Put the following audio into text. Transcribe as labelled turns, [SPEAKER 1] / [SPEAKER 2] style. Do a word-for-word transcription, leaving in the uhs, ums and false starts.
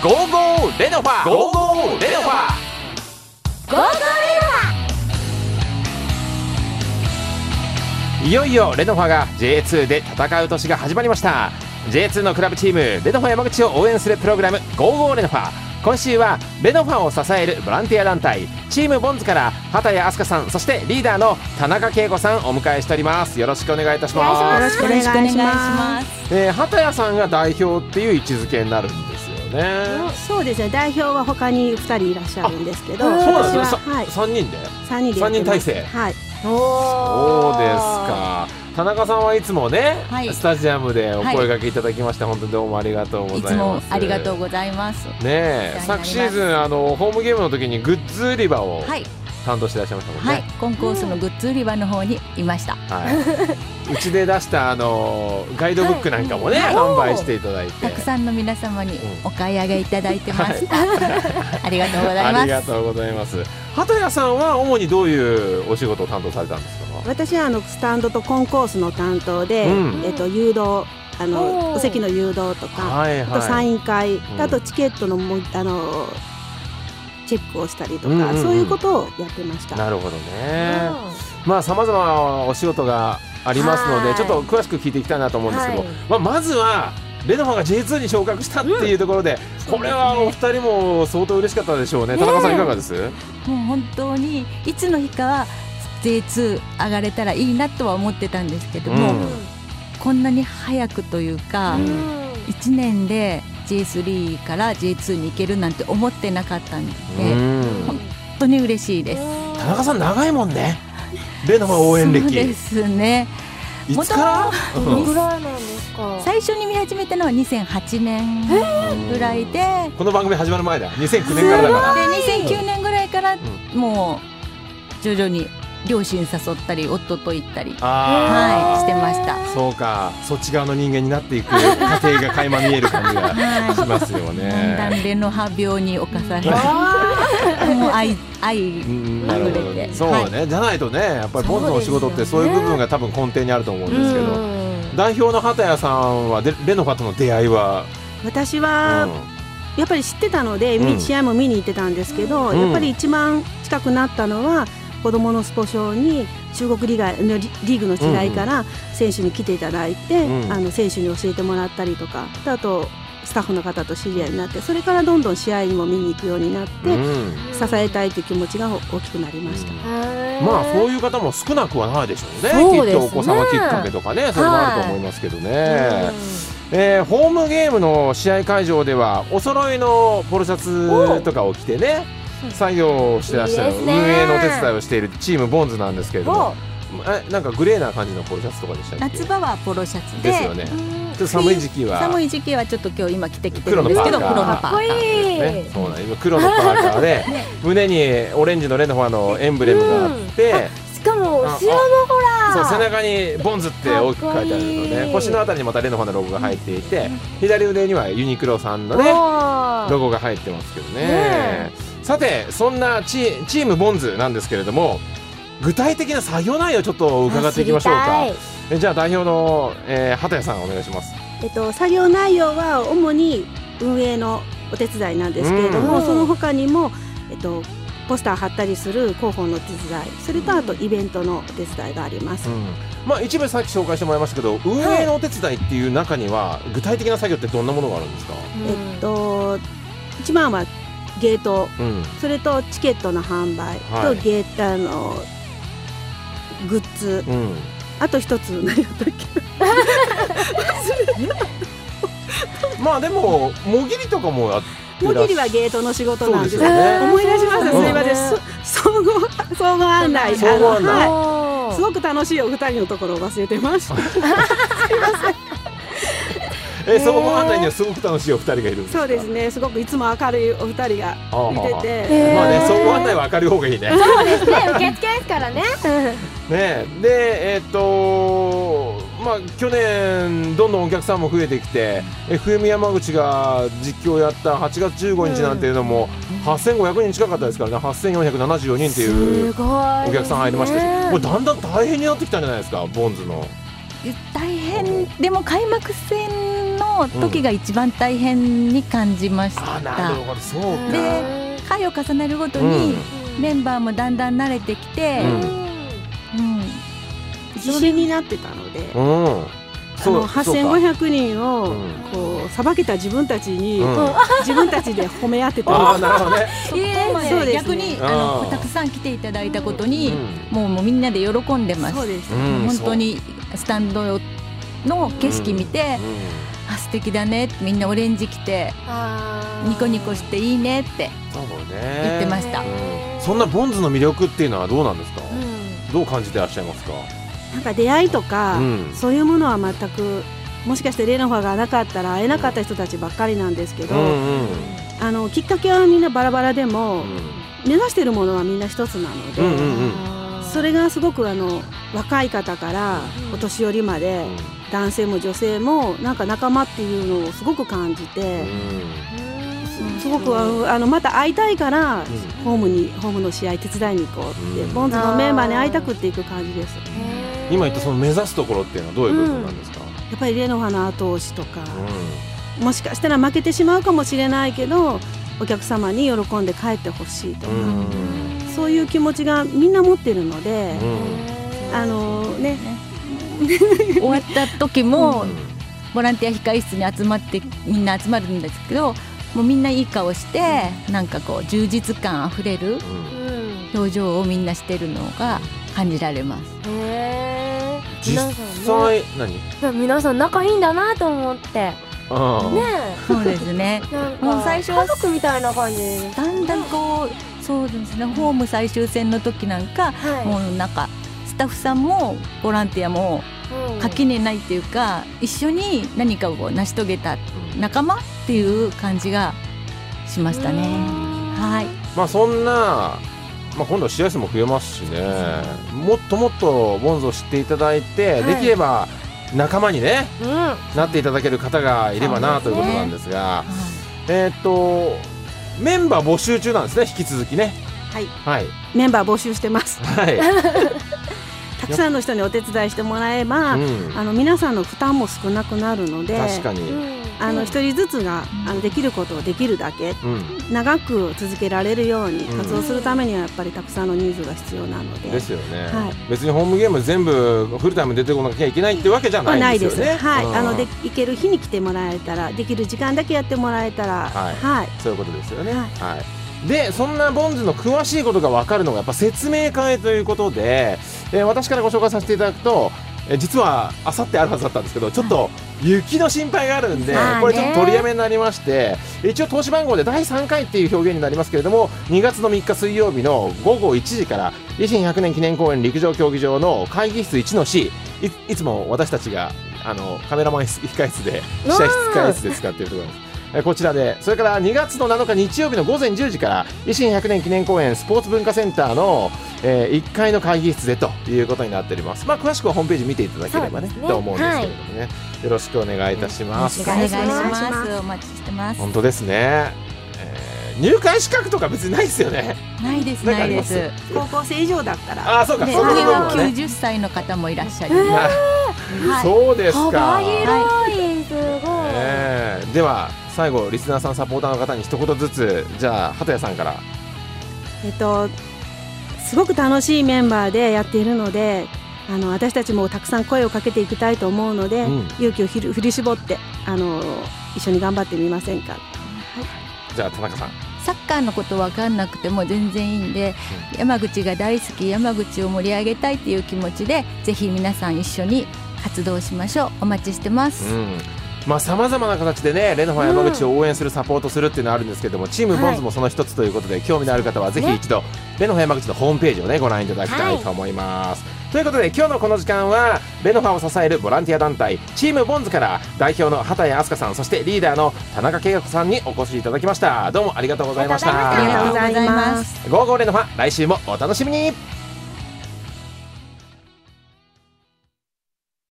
[SPEAKER 1] ゴーゴーレノファゴーゴーレノファ
[SPEAKER 2] ゴーゴーレノフ
[SPEAKER 1] ァいよいよレノファが ジェイツー で戦う年が始まりました。 ジェイツー のクラブチームレノファ山口を応援するプログラムゴーゴーレノファ。今週はレノファを支えるボランティア団体チームボンズから畑谷飛鳥さん、そしてリーダーの田中恵子さんをお迎えしております。よろしくお願いいたします。
[SPEAKER 2] よろしくお願いします。
[SPEAKER 1] えー、畑谷さんが代表っていう位置づけになるんですよね。
[SPEAKER 3] そうですね、代表は他にふたりいらっしゃるんですけど、
[SPEAKER 1] そうなんですね、
[SPEAKER 3] はい、
[SPEAKER 1] さんにんで
[SPEAKER 3] さんにんで
[SPEAKER 1] さんにん体制。
[SPEAKER 3] はい、
[SPEAKER 1] そうですか。田中さんはいつもね、はい、スタジアムでお声掛けいただきまして、はい、本当にどうもありがとうございます。
[SPEAKER 2] いつもありがとうございますね。
[SPEAKER 1] え、昨シーズンあのホームゲームの時にグッズ売り場を担当していらっしゃいましたもんね。
[SPEAKER 2] はい、コンコースのグッズ売り場の方にいました。
[SPEAKER 1] はい、うちで出したあのガイドブックなんかもね、はい、販売していただいて、
[SPEAKER 2] たくさんの皆様にお買い上げいただいてました、うん、はい、ありがとうございます。
[SPEAKER 1] ありがとうございます。畑谷さんは主にどういうお仕事を担当されたんですか？
[SPEAKER 3] 私はあのスタンドとコンコースの担当で、うん、えっと、誘導、あのお席の誘導とか、はいはい、あとサイン会、うん、あとチケットのもあのチェックをしたりとか、うんうんうん、そういうことをやってました。
[SPEAKER 1] なるほどね。まあさまざまなお仕事がありますので、ちょっと詳しく聞いていきたいなと思うんですけど、はい、まあ、まずはレノファが ジェイツー に昇格したっていうところで、うん、これはお二人も相当嬉しかったでしょうね。田中さんいかがです？
[SPEAKER 2] もう本当にいつの日かはジェイツー 上がれたらいいなとは思ってたんですけども、うん、こんなに早くというか、うん、いちねんで ジェイスリー から ジェイツー に行けるなんて思ってなかったんで、うん、本当に嬉しいです。
[SPEAKER 1] 田中さん長いもんね、レノファ応援歴。
[SPEAKER 2] そうですね。
[SPEAKER 1] いつから
[SPEAKER 4] どのぐらいなんですか？
[SPEAKER 2] 最初に見始めたのはにせんはちねんぐらいで、
[SPEAKER 1] この番組始まる前だ、にせんきゅうねんからだから
[SPEAKER 2] でにせんきゅうねんぐらいからもう徐々に両親誘ったり夫と行ったり、はい、してました。
[SPEAKER 1] そうか、そっち側の人間になっていく過程が垣間見える感じがしますよね。
[SPEAKER 2] だんだんレノファ病に侵されもう愛愛あふれて、
[SPEAKER 1] そうね、はい、じゃないとね、やっぱりボンズのお仕事ってそういう部分が多分根底にあると思うんですけど、代表の畑谷さんはでレノファとの出会いは？
[SPEAKER 3] 私は、うん、やっぱり知ってたので、うん、試合も見に行ってたんですけど、うん、やっぱり一番近くなったのは子どものスポ少に中国リーガリーグの違いから選手に来ていただいて、うん、あの選手に教えてもらったりとか、あとスタッフの方と知り合いになって、それからどんどん試合にも見に行くようになって、うん、支えたいという気持ちが大きくなりました。
[SPEAKER 1] うん、まあそういう方も少なくはないでしょうね。そうですね、きっとお子様きっかけとかね、それもあると思いますけどね。えー、ホームゲームの試合会場ではお揃いのポロシャツとかを着てね、作業をしてらっしゃる、運営のお手伝いをしているチームボンズなんですけれども、えなんかグレーな感じのポロシャツとかでしたっけ？
[SPEAKER 2] 夏場はポロシャツで
[SPEAKER 1] ですよね。ちょっと寒い時期は
[SPEAKER 2] 寒い時期はちょっと今日今着てきてるんですけど、黒のパーカー
[SPEAKER 1] ですね。そうなん、今黒のパーカーで胸にオレンジのレノファのエンブレムがあって、
[SPEAKER 4] しかも後ろのほら、
[SPEAKER 1] そう、背中にボンズって大きく書いてあるので、腰のあたりにまたレノファのロゴが入っていて、左腕にはユニクロさんのねロゴが入ってますけどね。さて、そんな チ, チームボンズなんですけれども、具体的な作業内容をちょっと伺っていきましょうか。えじゃあ代表の、えー、畑谷さんお願いします。
[SPEAKER 3] えっと、作業内容は主に運営のお手伝いなんですけれども、その他にも、えっと、ポスター貼ったりする広報の手伝い、それとあとイベントのお手伝いがあります。うん、
[SPEAKER 1] まあ、一部さっき紹介してもらいましたけど、運営のお手伝いっていう中には、はい、具体的な作業ってどんなものがあるんですか？
[SPEAKER 3] えっと、一番はゲート、うん、それとチケットの販売と、はい、ゲートのグッズ、うん、あと一つ何やったっけ
[SPEAKER 1] まあでももぎりとかもやって
[SPEAKER 3] もぎりはゲートの仕事なんですよね。思い出しました、すいません。総合総合案内、
[SPEAKER 1] 総合案内、
[SPEAKER 3] はい、すごく楽しいお二人のところを忘れてましたすいません
[SPEAKER 1] え総合案内にはすごく楽しいお二人がいるんですか？
[SPEAKER 3] そうですね、すごくいつも明るいお二人がいてて、
[SPEAKER 1] まあね、総合案内は明るい方がいいね。
[SPEAKER 4] そうですね、受付ですからね
[SPEAKER 1] ねで、えー、っとまあ去年どんどんお客さんも増えてきて、 エフエム 山口が実況をやったはちがつじゅうごにちなんていうのもはっせんごひゃくにん近かったですからね。はっせんよんひゃくななじゅうよにんっていうお客さん入りましたし、もうだんだん大変になってきたんじゃないですか、ボンズの。
[SPEAKER 2] 大変でも開幕戦のの時が一番大変に感じました。
[SPEAKER 1] あ、なるほど、そうか。
[SPEAKER 2] で回を重ねるごとにメンバーもだんだん慣れてきて、うんうん、
[SPEAKER 3] 自信になってたので、
[SPEAKER 1] うん
[SPEAKER 3] あのはっせんごひゃくにんをこうさばけた自分たちに、うん、自分たちで褒め合ってた。
[SPEAKER 1] ああ、なるほどね。
[SPEAKER 2] そうですね、逆にあのたくさん来ていただいたことに、うん、もうもうみんなで喜んでます。
[SPEAKER 3] そうです、
[SPEAKER 2] うん、本当にスタンドの景色見て、うんうん、あ、素敵だねって、みんなオレンジ着てニコニコしていいねって言ってました。うん、
[SPEAKER 1] そんなボンズの魅力っていうのはどうなんですか、うん、どう感じてらっしゃいますか？
[SPEAKER 3] なんか出会いとか、うん、そういうものは全く、もしかしてレノファがなかったら会えなかった人たちばっかりなんですけど、うんうん、あのきっかけはみんなバラバラでも、うん、目指しているものはみんな一つなので、うんうんうん、それがすごくあの若い方からお年寄りまで、うん、男性も女性もなんか仲間っていうのをすごく感じて、うん、すごくあのまた会いたいから、うん、ホームにホームの試合手伝いに行こうって、うん、ボンズのメンバーに会いたくっていく感じです。
[SPEAKER 1] 今言ったその目指すところっていうのはどういう部分なんですか？うん、
[SPEAKER 3] やっぱりレノファの後押しとか、うん、もしかしたら負けてしまうかもしれないけどお客様に喜んで帰ってほしいとか、うん、そういう気持ちがみんな持ってるので、うん、あのね
[SPEAKER 2] 終わった時も、うん、ボランティア控室に集まってみんな集まるんですけど、もうみんないい顔して、うん、なんかこう充実感あふれる表情をみんなしてるのが感じられます。
[SPEAKER 4] へー、
[SPEAKER 1] 実際、ね、
[SPEAKER 4] 何皆さん仲いいんだなと思って。
[SPEAKER 1] あ
[SPEAKER 4] ね、
[SPEAKER 2] そうですね。
[SPEAKER 4] もう最初は家族みたいな感じで、
[SPEAKER 2] だんだんこう、そうですね、ホーム最終戦の時なんか、はい、もうなんかスタッフさんもボランティアも垣根ないっていうか、一緒に何かを成し遂げた仲間っていう感じがしましたね。はい。
[SPEAKER 1] まあそんな、まあ、今度は試合数も増えますしね、もっともっとボンズを知っていただいて、はい、できれば仲間に、ね、うん、なっていただける方がいればなということなんですが、えー、っとメンバー募集中なんですね、引き続きね。
[SPEAKER 3] はい、はい、メンバー募集してます。はいたくさんの人にお手伝いしてもらえば、うん、あの皆さんの負担も少なくなるので、
[SPEAKER 1] 確かに、
[SPEAKER 3] あの一人ずつが、うん、あのできることをできるだけ、うん、長く続けられるように活動するためにはやっぱりたくさんの人数が必要なので、
[SPEAKER 1] ですよね、はい、別にホームゲーム全部フルタイム出てこなきゃいけないっていうわけじゃないんですよね。
[SPEAKER 3] ないです、はい、あので行ける日に来てもらえたら、できる時間だけやってもらえたら、はいはい、
[SPEAKER 1] そういうことですよね。はいはい、でそんなボンズの詳しいことが分かるのがやっぱ説明会ということで、えー、私からご紹介させていただくと、えー、実はあさってあるはずだったんですけど、ちょっと雪の心配があるんで、これちょっと取りやめになりまして、一応投資番号でだいさんかいっていう表現になりますけれども、にがつのみっか水曜日のごごいちじから維新ひゃくねん記念公園陸上競技場の会議室いちの C、 い, いつも私たちがあのカメラマン控室で試合室控室で使っているところです。こちらで、それからにがつのなのか日曜日のごぜんじゅうじから維新ひゃくねん記念公園スポーツ文化センターの、えー、いっかいの会議室でということになっております。まあ、詳しくはホームページ見ていただければね、ねと思うんですけれどもね、はい、よろしくお願いいたします。
[SPEAKER 2] お願いします。お待ちしてます。
[SPEAKER 1] 本当ですね、えー、入会資格とか別にないですよね。
[SPEAKER 2] ないです、ないです。
[SPEAKER 3] 高校生以上だったら、
[SPEAKER 1] あ、そうか、
[SPEAKER 2] ね、
[SPEAKER 1] そういう
[SPEAKER 2] はきゅうじゅっさいの方もいらっしゃる、えー
[SPEAKER 1] はい、そうですか。
[SPEAKER 4] 幅広い、すごい、
[SPEAKER 1] えー、では最後リスナーさんサポーターの方に一言ずつ、じゃあ畑谷さんから。
[SPEAKER 3] えっとすごく楽しいメンバーでやっているので、あの私たちもたくさん声をかけていきたいと思うので、うん、勇気を振り絞ってあの一緒に頑張ってみませんか。はい、
[SPEAKER 1] じゃあ田中さん。
[SPEAKER 2] サッカーのこと分かんなくても全然いいんで、うん、山口が大好き、山口を盛り上げたいっていう気持ちでぜひ皆さん一緒に活動しましょう。お待ちしてます。うん、
[SPEAKER 1] まあ、様々な形でね、レノファ山口を応援するサポートするっていうのはあるんですけども、チームボンズもその一つということで、はい、興味のある方はぜひ一度、ね、レノファ山口のホームページをねご覧いただきたいと思います、はい、ということで今日のこの時間はレノファを支えるボランティア団体チームボンズから代表の畑谷明日香さん、そしてリーダーの田中恵子さんにお越しいただきました。どうもありがとうございました。
[SPEAKER 2] ありがとうございます。
[SPEAKER 1] ゴーゴーレノファ、来週もお楽しみに。